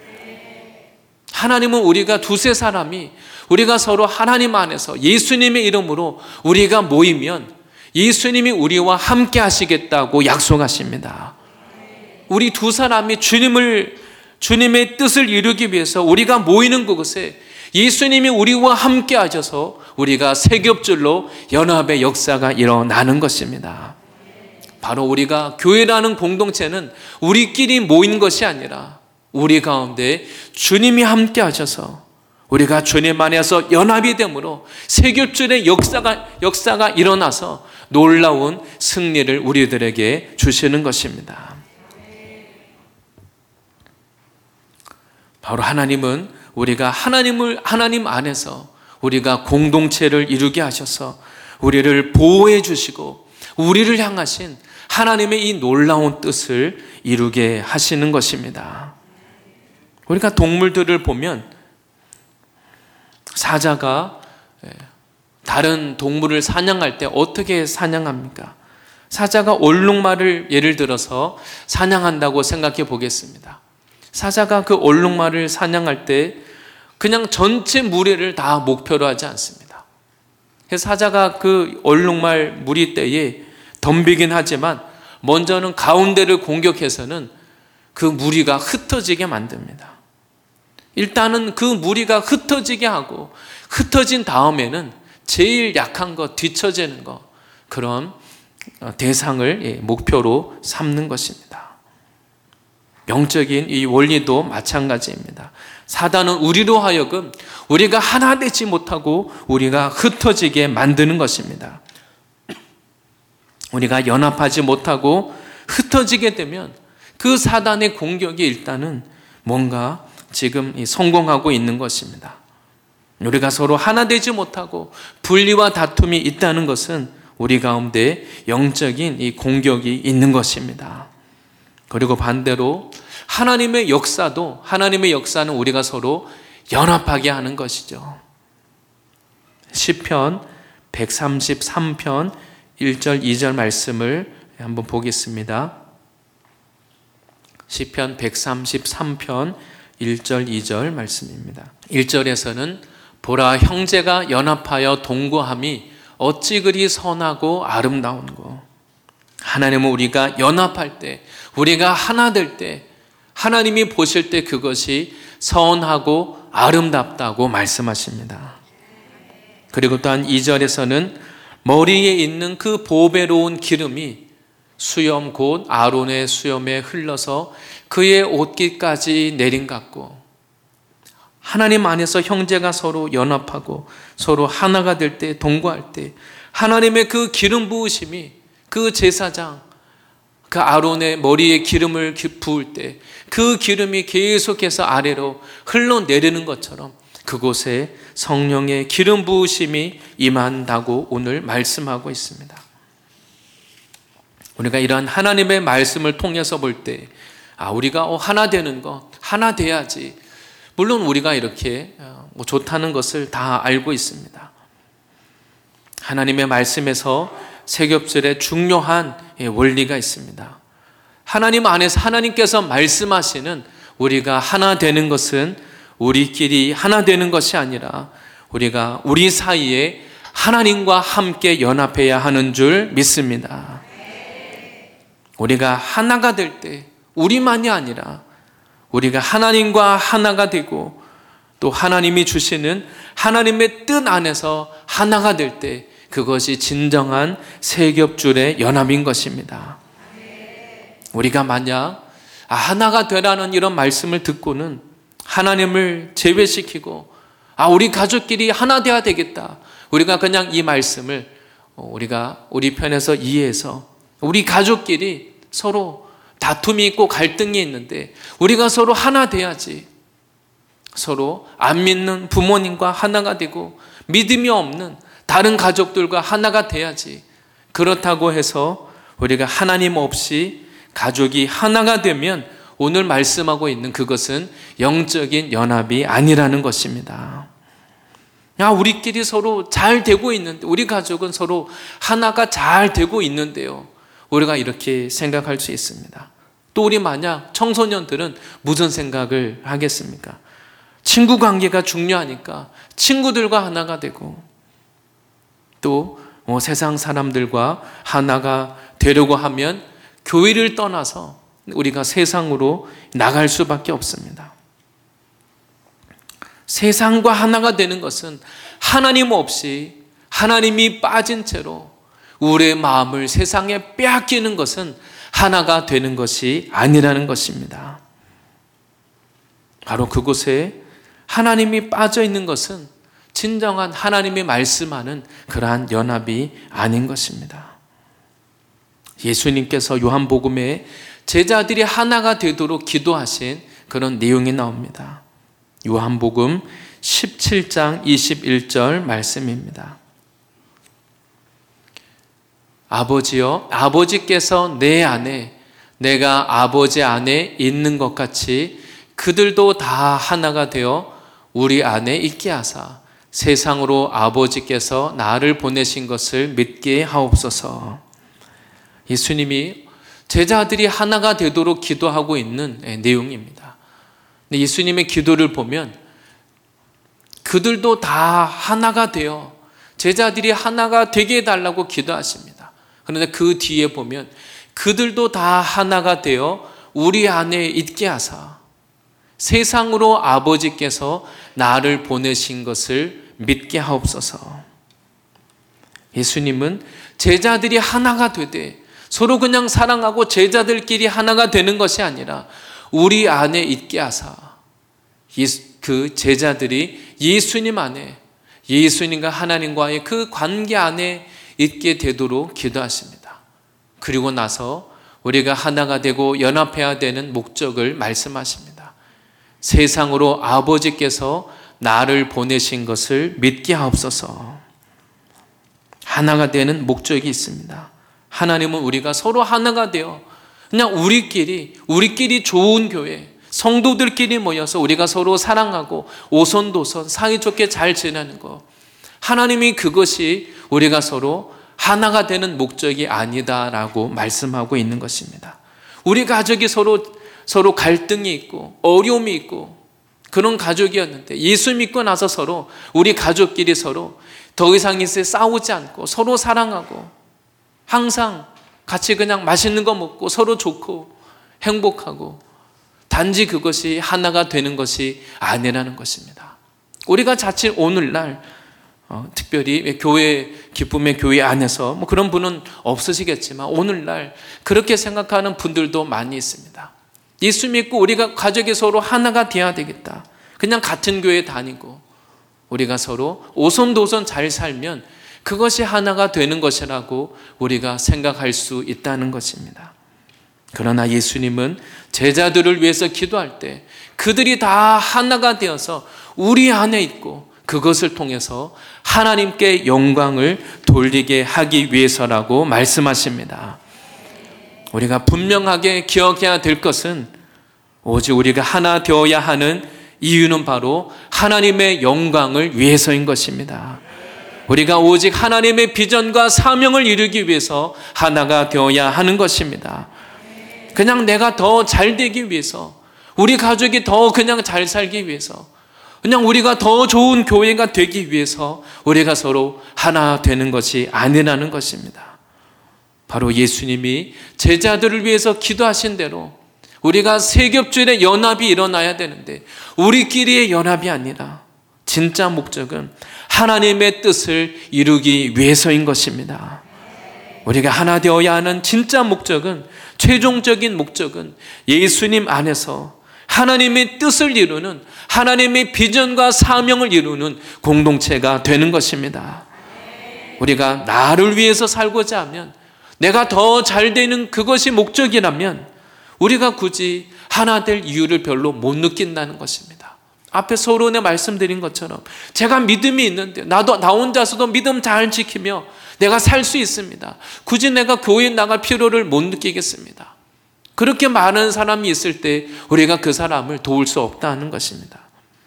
하나님은 우리가 두세 사람이, 우리가 서로 하나님 안에서 예수님의 이름으로 우리가 모이면 예수님이 우리와 함께 하시겠다고 약속하십니다. 우리 두 사람이 주님의 뜻을 이루기 위해서 우리가 모이는 그곳에 예수님이 우리와 함께 하셔서 우리가 세 겹줄로 연합의 역사가 일어나는 것입니다. 바로 우리가 교회라는 공동체는 우리끼리 모인 것이 아니라 우리 가운데 주님이 함께 하셔서 우리가 주님 안에서 연합이 되므로 세 겹줄의 역사가 일어나서 놀라운 승리를 우리들에게 주시는 것입니다. 바로 하나님은 우리가 하나님 안에서 우리가 공동체를 이루게 하셔서 우리를 보호해 주시고 우리를 향하신 하나님의 이 놀라운 뜻을 이루게 하시는 것입니다. 우리가 동물들을 보면 사자가 다른 동물을 사냥할 때 어떻게 사냥합니까? 사자가 얼룩말을 예를 들어서 사냥한다고 생각해 보겠습니다. 사자가 그 얼룩말을 사냥할 때 그냥 전체 무리를 다 목표로 하지 않습니다. 사자가 그 얼룩말 무리 때에 덤비긴 하지만 먼저는 가운데를 공격해서는 그 무리가 흩어지게 만듭니다. 일단은 그 무리가 흩어지게 하고 흩어진 다음에는 제일 약한 것, 뒤처지는 것, 그런 대상을 목표로 삼는 것입니다. 영적인 이 원리도 마찬가지입니다. 사단은 우리로 하여금 우리가 하나 되지 못하고 우리가 흩어지게 만드는 것입니다. 우리가 연합하지 못하고 흩어지게 되면 그 사단의 공격이 일단은 뭔가 지금 성공하고 있는 것입니다. 우리가 서로 하나 되지 못하고 분리와 다툼이 있다는 것은 우리 가운데 영적인 이 공격이 있는 것입니다. 그리고 반대로 하나님의 역사는 우리가 서로 연합하게 하는 것이죠. 시편 133편 1절 2절 말씀을 한번 보겠습니다. 시편 133편 1절 2절 말씀입니다. 1절에서는 보라, 형제가 연합하여 동거함이 어찌 그리 선하고 아름다운고. 하나님은 우리가 연합할 때, 우리가 하나 될 때, 하나님이 보실 때 그것이 선하고 아름답다고 말씀하십니다. 그리고 또한 2절에서는 머리에 있는 그 보배로운 기름이 수염 곧 아론의 수염에 흘러서 그의 옷깃까지 내린 같고, 하나님 안에서 형제가 서로 연합하고 서로 하나가 될 때, 동거할 때 하나님의 그 기름 부으심이, 그 제사장 그 아론의 머리에 기름을 부을 때 그 기름이 계속해서 아래로 흘러내리는 것처럼 그곳에 성령의 기름 부으심이 임한다고 오늘 말씀하고 있습니다. 우리가 이러한 하나님의 말씀을 통해서 볼 때 우리가 하나 되는 것, 하나 돼야지. 물론 우리가 이렇게 좋다는 것을 다 알고 있습니다. 하나님의 말씀에서 세겹절에 중요한 원리가 있습니다. 하나님 안에서 하나님께서 말씀하시는 우리가 하나 되는 것은 우리끼리 하나 되는 것이 아니라 우리가 우리 사이에 하나님과 함께 연합해야 하는 줄 믿습니다. 우리가 하나가 될 때 우리만이 아니라 우리가 하나님과 하나가 되고 또 하나님이 주시는 하나님의 뜻 안에서 하나가 될 때 그것이 진정한 세겹줄의 연합인 것입니다. 우리가 만약 하나가 되라는 이런 말씀을 듣고는 하나님을 제외시키고 우리 가족끼리 하나 되어야 되겠다. 우리가 그냥 이 말씀을 우리 편에서 이해해서 우리 가족끼리 서로 다툼이 있고 갈등이 있는데 우리가 서로 하나 돼야지. 서로 안 믿는 부모님과 하나가 되고 믿음이 없는 다른 가족들과 하나가 돼야지. 그렇다고 해서 우리가 하나님 없이 가족이 하나가 되면 오늘 말씀하고 있는 그것은 영적인 연합이 아니라는 것입니다. 우리끼리 서로 잘 되고 있는데, 우리 가족은 서로 하나가 잘 되고 있는데요. 우리가 이렇게 생각할 수 있습니다. 또 우리 만약 청소년들은 무슨 생각을 하겠습니까? 친구 관계가 중요하니까 친구들과 하나가 되고 또 세상 사람들과 하나가 되려고 하면 교회를 떠나서 우리가 세상으로 나갈 수밖에 없습니다. 세상과 하나가 되는 것은 하나님 없이 하나님이 빠진 채로 우리의 마음을 세상에 빼앗기는 것은 하나가 되는 것이 아니라는 것입니다. 바로 그곳에 하나님이 빠져 있는 것은 진정한 하나님이 말씀하는 그러한 연합이 아닌 것입니다. 예수님께서 요한복음에 제자들이 하나가 되도록 기도하신 그런 내용이 나옵니다. 요한복음 17장 21절 말씀입니다. 아버지여, 아버지께서 내 안에 내가 아버지 안에 있는 것 같이 그들도 다 하나가 되어 우리 안에 있게 하사 세상으로 아버지께서 나를 보내신 것을 믿게 하옵소서. 예수님이 제자들이 하나가 되도록 기도하고 있는 내용입니다. 근데 예수님의 기도를 보면 그들도 다 하나가 되어 제자들이 하나가 되게 해달라고 기도하십니다. 그런데 그 뒤에 보면 그들도 다 하나가 되어 우리 안에 있게 하사 세상으로 아버지께서 나를 보내신 것을 믿게 하옵소서. 예수님은 제자들이 하나가 되되 서로 그냥 사랑하고 제자들끼리 하나가 되는 것이 아니라 우리 안에 있게 하사 그 제자들이 예수님 안에, 예수님과 하나님과의 그 관계 안에 있게 되도록 기도하십니다. 그리고 나서 우리가 하나가 되고 연합해야 되는 목적을 말씀하십니다. 세상으로 아버지께서 나를 보내신 것을 믿게 하옵소서. 하나가 되는 목적이 있습니다. 하나님은 우리가 서로 하나가 되어 그냥 우리끼리 좋은 교회, 성도들끼리 모여서 우리가 서로 사랑하고 오손도손 사이좋게 잘 지내는 것, 하나님이 그것이 우리가 서로 하나가 되는 목적이 아니다라고 말씀하고 있는 것입니다. 우리 가족이 서로 갈등이 있고 어려움이 있고 그런 가족이었는데 예수 믿고 나서 우리 가족끼리 서로 더 이상 이제 싸우지 않고 서로 사랑하고 항상 같이 그냥 맛있는 거 먹고 서로 좋고 행복하고, 단지 그것이 하나가 되는 것이 아니라는 것입니다. 우리가 자칫 오늘날 특별히 교회, 기쁨의 교회 안에서 그런 분은 없으시겠지만 오늘날 그렇게 생각하는 분들도 많이 있습니다. 예수 믿고 우리가 가족이 서로 하나가 되어야 되겠다. 그냥 같은 교회 다니고 우리가 서로 오손도손 잘 살면 그것이 하나가 되는 것이라고 우리가 생각할 수 있다는 것입니다. 그러나 예수님은 제자들을 위해서 기도할 때 그들이 다 하나가 되어서 우리 안에 있고 그것을 통해서 하나님께 영광을 돌리게 하기 위해서라고 말씀하십니다. 우리가 분명하게 기억해야 될 것은 오직 우리가 하나 되어야 하는 이유는 바로 하나님의 영광을 위해서인 것입니다. 우리가 오직 하나님의 비전과 사명을 이루기 위해서 하나가 되어야 하는 것입니다. 그냥 내가 더 잘 되기 위해서, 우리 가족이 더 그냥 잘 살기 위해서, 그냥 우리가 더 좋은 교회가 되기 위해서 우리가 서로 하나 되는 것이 아니라는 것입니다. 바로 예수님이 제자들을 위해서 기도하신 대로 우리가 세겹줄의 연합이 일어나야 되는데 우리끼리의 연합이 아니라 진짜 목적은 하나님의 뜻을 이루기 위해서인 것입니다. 우리가 하나 되어야 하는 진짜 목적은, 최종적인 목적은 예수님 안에서 하나님의 뜻을 이루는, 하나님의 비전과 사명을 이루는 공동체가 되는 것입니다. 우리가 나를 위해서 살고자 하면, 내가 더 잘 되는 그것이 목적이라면 우리가 굳이 하나 될 이유를 별로 못 느낀다는 것입니다. 앞에 서론에 말씀드린 것처럼 제가 믿음이 있는데 나 혼자서도 믿음 잘 지키며 내가 살 수 있습니다. 굳이 내가 교회에 나갈 필요를 못 느끼겠습니다. 그렇게 많은 사람이 있을 때 우리가 그 사람을 도울 수 없다는 것입니다.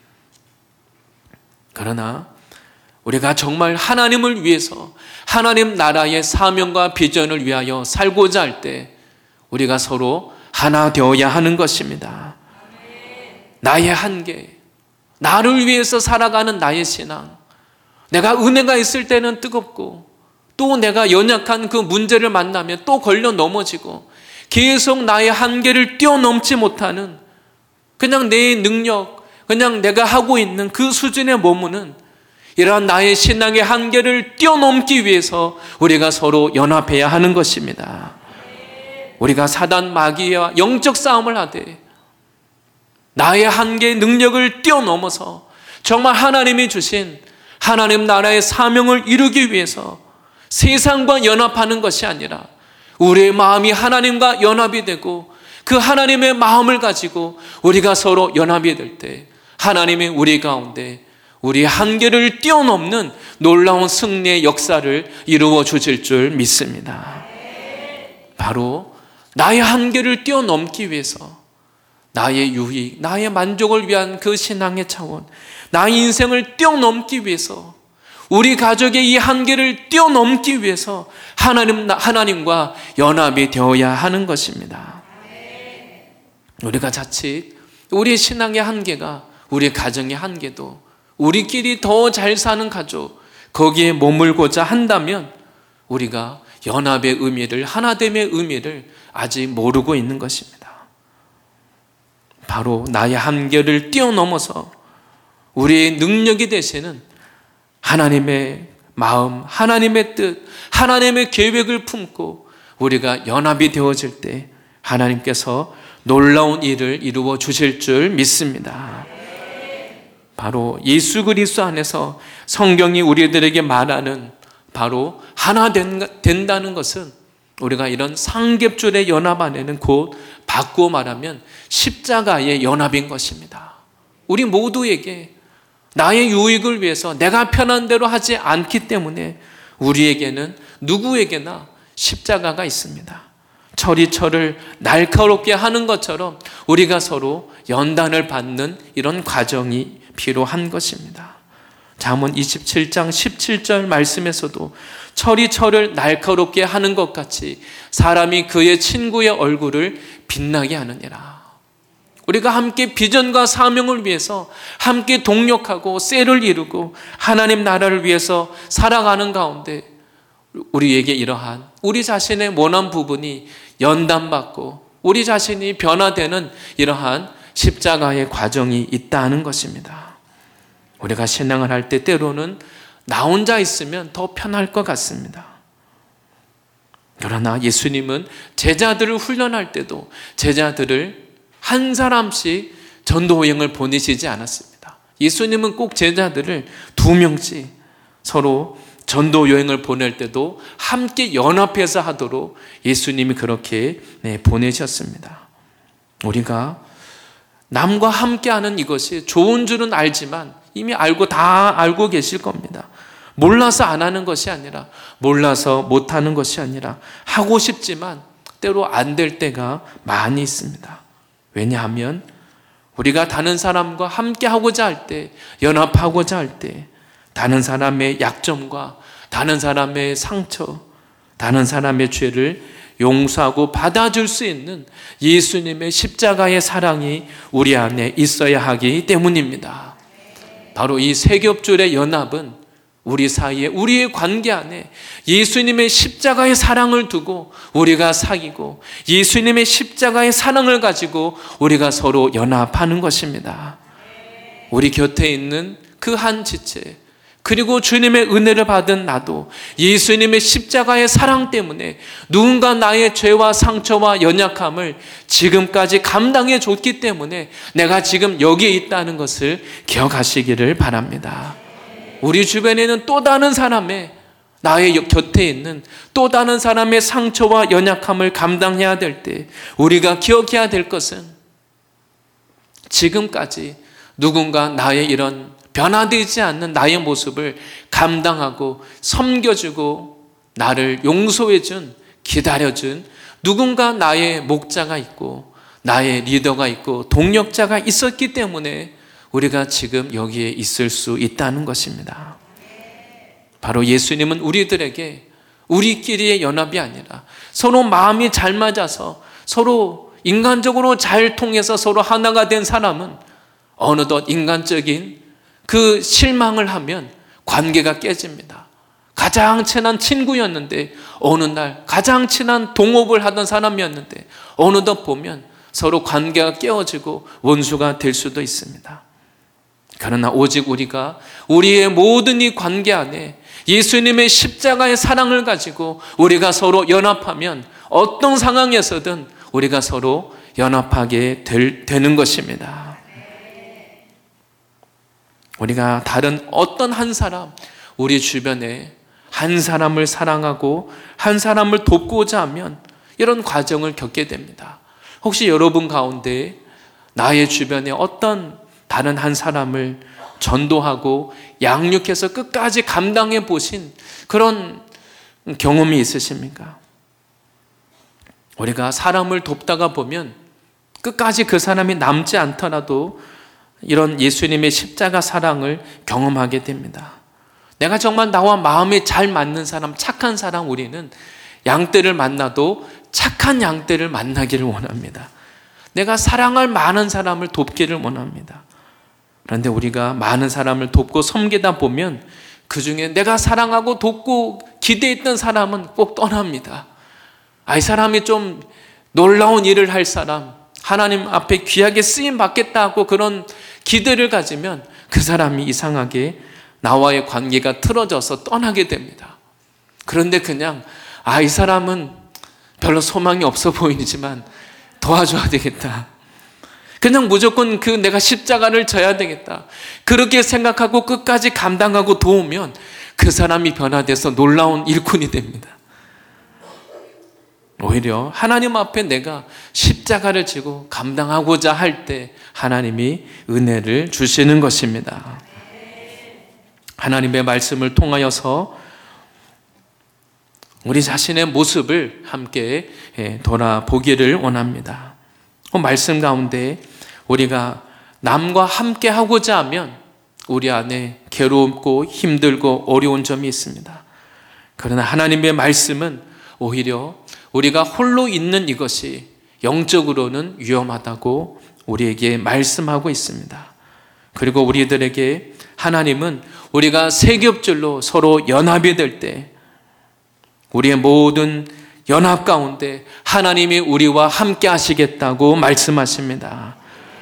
그러나 우리가 정말 하나님을 위해서 하나님 나라의 사명과 비전을 위하여 살고자 할 때 우리가 서로 하나 되어야 하는 것입니다. 나의 한계, 나를 위해서 살아가는 나의 신앙, 내가 은혜가 있을 때는 뜨겁고 또 내가 연약한 그 문제를 만나면 또 걸려 넘어지고 계속 나의 한계를 뛰어넘지 못하는, 그냥 내 능력, 그냥 내가 하고 있는 그 수준에 머무는 이러한 나의 신앙의 한계를 뛰어넘기 위해서 우리가 서로 연합해야 하는 것입니다. 우리가 사단 마귀와 영적 싸움을 하되 나의 한계의 능력을 뛰어넘어서 정말 하나님이 주신 하나님 나라의 사명을 이루기 위해서 세상과 연합하는 것이 아니라 우리의 마음이 하나님과 연합이 되고 그 하나님의 마음을 가지고 우리가 서로 연합이 될 때 하나님이 우리 가운데 우리의 한계를 뛰어넘는 놀라운 승리의 역사를 이루어 주실 줄 믿습니다. 바로 나의 한계를 뛰어넘기 위해서 나의 유익, 나의 만족을 위한 그 신앙의 차원, 나의 인생을 뛰어넘기 위해서, 우리 가족의 이 한계를 뛰어넘기 위해서 하나님과 연합이 되어야 하는 것입니다. 우리가 자칫 우리 신앙의 한계가, 우리 가정의 한계도 우리끼리 더 잘 사는 가족, 거기에 머물고자 한다면 우리가 연합의 의미를, 하나됨의 의미를 아직 모르고 있는 것입니다. 바로 나의 한계를 뛰어넘어서 우리의 능력이 되시는 하나님의 마음, 하나님의 뜻, 하나님의 계획을 품고 우리가 연합이 되어질 때 하나님께서 놀라운 일을 이루어 주실 줄 믿습니다. 바로 예수 그리스도 안에서 성경이 우리들에게 말하는 바로 하나 된다는 것은 우리가 이런 삼겹줄의 연합 안에는 곧 바꾸어 말하면 십자가의 연합인 것입니다. 우리 모두에게 나의 유익을 위해서 내가 편한 대로 하지 않기 때문에 우리에게는 누구에게나 십자가가 있습니다. 철이 철을 날카롭게 하는 것처럼 우리가 서로 연단을 받는 이런 과정이 필요한 것입니다. 잠언 27장 17절 말씀에서도 철이 철을 날카롭게 하는 것 같이 사람이 그의 친구의 얼굴을 빛나게 하느니라. 우리가 함께 비전과 사명을 위해서 함께 동력하고 셀을 이루고 하나님 나라를 위해서 살아가는 가운데 우리에게 이러한 우리 자신의 모난 부분이 연단받고 우리 자신이 변화되는 이러한 십자가의 과정이 있다는 것입니다. 우리가 신앙을 할 때 때로는 나 혼자 있으면 더 편할 것 같습니다. 그러나 예수님은 제자들을 훈련할 때도 제자들을 한 사람씩 전도여행을 보내시지 않았습니다. 예수님은 꼭 제자들을 2명씩 서로 전도여행을 보낼 때도 함께 연합해서 하도록 예수님이 그렇게 보내셨습니다. 우리가 남과 함께하는 이것이 좋은 줄은 알지만 이미 다 알고 계실 겁니다. 몰라서 안 하는 것이 아니라 몰라서 못하는 것이 아니라 하고 싶지만 때로 안 될 때가 많이 있습니다. 왜냐하면 우리가 다른 사람과 함께하고자 할 때, 연합하고자 할 때 다른 사람의 약점과 다른 사람의 상처, 다른 사람의 죄를 용서하고 받아줄 수 있는 예수님의 십자가의 사랑이 우리 안에 있어야 하기 때문입니다. 바로 이 세 겹줄의 연합은 우리 사이에 우리의 관계 안에 예수님의 십자가의 사랑을 두고 우리가 사귀고 예수님의 십자가의 사랑을 가지고 우리가 서로 연합하는 것입니다. 우리 곁에 있는 그 한 지체 그리고 주님의 은혜를 받은 나도 예수님의 십자가의 사랑 때문에 누군가 나의 죄와 상처와 연약함을 지금까지 감당해 줬기 때문에 내가 지금 여기에 있다는 것을 기억하시기를 바랍니다. 우리 주변에는 또 다른 사람의 나의 곁에 있는 또 다른 사람의 상처와 연약함을 감당해야 될 때 우리가 기억해야 될 것은 지금까지 누군가 나의 이런 변화되지 않는 나의 모습을 감당하고 섬겨주고 나를 용서해준 기다려준 누군가 나의 목자가 있고 나의 리더가 있고 동력자가 있었기 때문에 우리가 지금 여기에 있을 수 있다는 것입니다. 바로 예수님은 우리들에게 우리끼리의 연합이 아니라 서로 마음이 잘 맞아서 서로 인간적으로 잘 통해서 서로 하나가 된 사람은 어느덧 인간적인 그 실망을 하면 관계가 깨집니다. 가장 친한 친구였는데 어느 날 가장 친한 동업을 하던 사람이었는데 어느덧 보면 서로 관계가 깨어지고 원수가 될 수도 있습니다. 그러나 오직 우리가 우리의 모든 이 관계 안에 예수님의 십자가의 사랑을 가지고 우리가 서로 연합하면 어떤 상황에서든 우리가 서로 연합하게 되는 것입니다. 우리가 다른 어떤 한 사람, 우리 주변에 한 사람을 사랑하고 한 사람을 돕고자 하면 이런 과정을 겪게 됩니다. 혹시 여러분 가운데 나의 주변에 어떤 다른 한 사람을 전도하고 양육해서 끝까지 감당해 보신 그런 경험이 있으십니까? 우리가 사람을 돕다가 보면 끝까지 그 사람이 남지 않더라도 이런 예수님의 십자가 사랑을 경험하게 됩니다. 내가 정말 나와 마음이 잘 맞는 사람, 착한 사람, 우리는 양떼를 만나도 착한 양떼를 만나기를 원합니다. 내가 사랑할 많은 사람을 돕기를 원합니다. 그런데 우리가 많은 사람을 돕고 섬기다 보면 그 중에 내가 사랑하고 돕고 기대했던 사람은 꼭 떠납니다. 이 사람이 좀 놀라운 일을 할 사람, 하나님 앞에 귀하게 쓰임 받겠다 하고 그런 기대를 가지면 그 사람이 이상하게 나와의 관계가 틀어져서 떠나게 됩니다. 그런데 그냥 이 사람은 별로 소망이 없어 보이지만 도와줘야 되겠다. 그냥 무조건 내가 십자가를 져야 되겠다. 그렇게 생각하고 끝까지 감당하고 도우면 그 사람이 변화돼서 놀라운 일꾼이 됩니다. 오히려 하나님 앞에 내가 십자가를 지고 감당하고자 할 때 하나님이 은혜를 주시는 것입니다. 하나님의 말씀을 통하여서 우리 자신의 모습을 함께 돌아보기를 원합니다. 말씀 가운데 우리가 남과 함께 하고자 하면 우리 안에 괴롭고 힘들고 어려운 점이 있습니다. 그러나 하나님의 말씀은 오히려 우리가 홀로 있는 이것이 영적으로는 위험하다고 우리에게 말씀하고 있습니다. 그리고 우리들에게 하나님은 우리가 세겹줄로 서로 연합이 될 때 우리의 모든 연합 가운데 하나님이 우리와 함께 하시겠다고 말씀하십니다.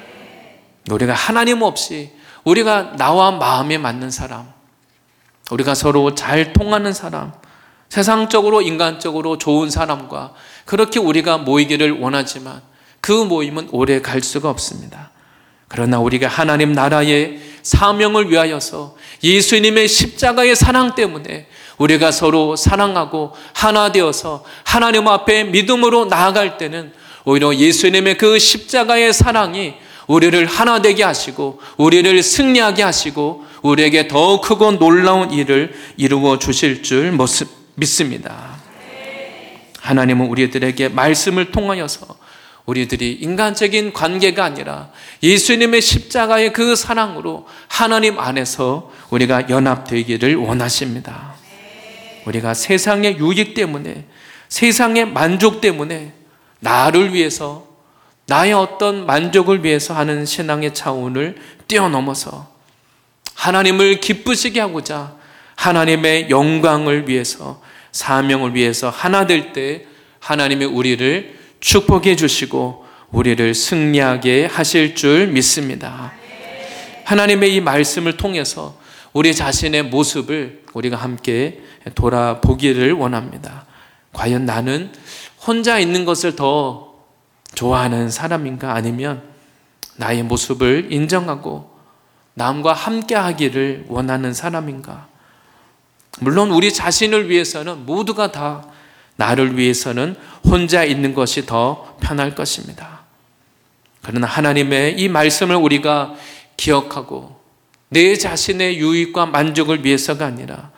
우리가 하나님 없이 우리가 나와 마음에 맞는 사람, 우리가 서로 잘 통하는 사람, 세상적으로 인간적으로 좋은 사람과 그렇게 우리가 모이기를 원하지만 그 모임은 오래 갈 수가 없습니다. 그러나 우리가 하나님 나라의 사명을 위하여서 예수님의 십자가의 사랑 때문에 우리가 서로 사랑하고 하나 되어서 하나님 앞에 믿음으로 나아갈 때는 오히려 예수님의 그 십자가의 사랑이 우리를 하나 되게 하시고 우리를 승리하게 하시고 우리에게 더 크고 놀라운 일을 이루어 주실 줄 믿습니다. 하나님은 우리들에게 말씀을 통하여서 우리들이 인간적인 관계가 아니라 예수님의 십자가의 그 사랑으로 하나님 안에서 우리가 연합되기를 원하십니다. 우리가 세상의 유익 때문에, 세상의 만족 때문에 나를 위해서, 나의 어떤 만족을 위해서 하는 신앙의 차원을 뛰어넘어서 하나님을 기쁘시게 하고자 하나님의 영광을 위해서, 사명을 위해서 하나 될 때 하나님이 우리를 축복해 주시고 우리를 승리하게 하실 줄 믿습니다. 하나님의 이 말씀을 통해서 우리 자신의 모습을 우리가 함께 돌아보기를 원합니다. 과연 나는 혼자 있는 것을 더 좋아하는 사람인가? 아니면 나의 모습을 인정하고 남과 함께 하기를 원하는 사람인가? 물론 우리 자신을 위해서는 모두가 다 나를 위해서는 혼자 있는 것이 더 편할 것입니다. 그러나 하나님의 이 말씀을 우리가 기억하고 내 자신의 유익과 만족을 위해서가 아니라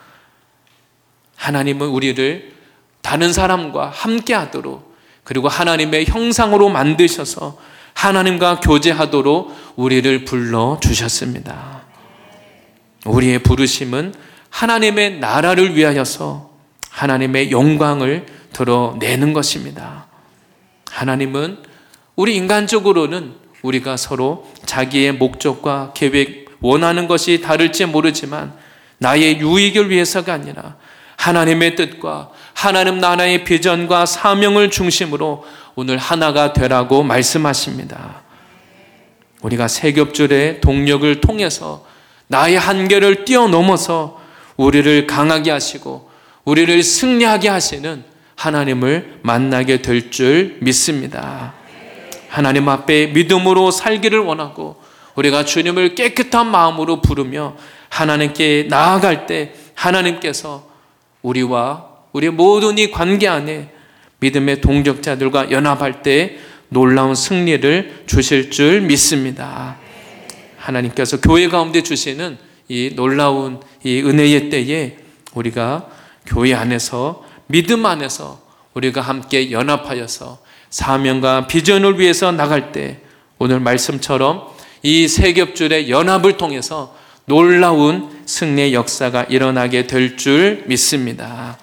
하나님은 우리를 다른 사람과 함께 하도록 그리고 하나님의 형상으로 만드셔서 하나님과 교제하도록 우리를 불러주셨습니다. 우리의 부르심은 하나님의 나라를 위하여서 하나님의 영광을 드러내는 것입니다. 하나님은 우리 인간적으로는 우리가 서로 자기의 목적과 계획, 원하는 것이 다를지 모르지만 나의 유익을 위해서가 아니라 하나님의 뜻과 하나님 나라의 비전과 사명을 중심으로 오늘 하나가 되라고 말씀하십니다. 우리가 세겹줄의 동력을 통해서 나의 한계를 뛰어넘어서 우리를 강하게 하시고 우리를 승리하게 하시는 하나님을 만나게 될 줄 믿습니다. 하나님 앞에 믿음으로 살기를 원하고 우리가 주님을 깨끗한 마음으로 부르며 하나님께 나아갈 때 하나님께서 우리와 우리 모든 이 관계 안에 믿음의 동역자들과 연합할 때 놀라운 승리를 주실 줄 믿습니다. 하나님께서 교회 가운데 주시는 이 놀라운 이 은혜의 때에 우리가 교회 안에서 믿음 안에서 우리가 함께 연합하여서 사명과 비전을 위해서 나갈 때 오늘 말씀처럼 이 세겹줄의 연합을 통해서 놀라운 승리의 역사가 일어나게 될 줄 믿습니다.